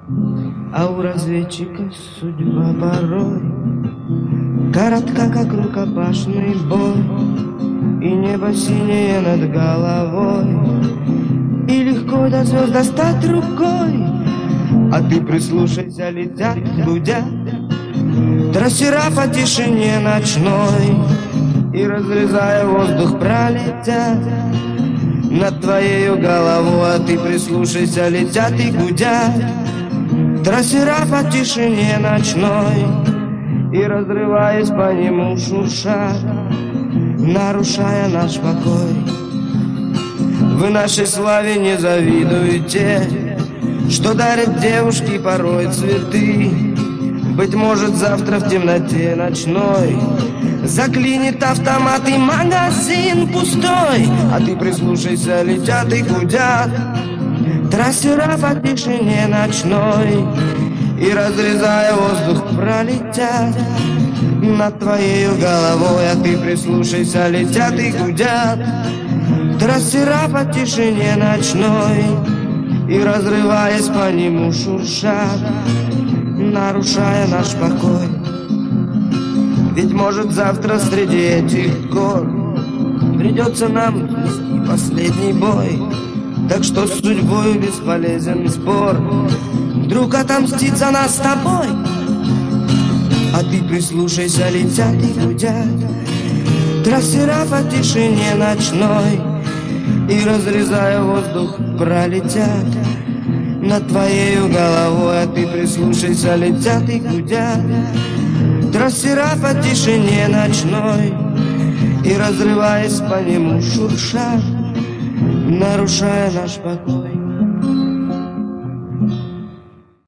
А у разведчиков судьба порой коротка, как рукопашный бой, и небо синее над головой, и легко до звезд достать рукой. А ты прислушайся, летят, гудят трассера по тишине ночной, и, разрезая воздух, пролетят над твоею головой. А ты прислушайся, летят и гудят трассера по тишине ночной, и, разрываясь по нему, шуршат, нарушая наш покой. Вы нашей славе не завидуете, что дарят девушки порой цветы. Быть может, завтра в темноте ночной заклинит автомат и магазин пустой. А ты прислушайся, летят и гудят трассера по тишине ночной, и, разрезая воздух, пролетят над твоей головой. А ты прислушайся, летят и гудят трассера по тишине ночной, и, разрываясь по нему, шуршат, нарушая наш покой. Ведь может завтра среди этих гор придется нам вести последний бой. Так что с судьбой бесполезен спор, вдруг отомстит за нас с тобой. А ты прислушайся, летят и гудят трассера по тишине ночной, и, разрезая воздух, пролетят над твоею головой. А ты прислушайся, летят и гудят трассера по тишине ночной, и, разрываясь по нему, шуршат, нарушая наш покой.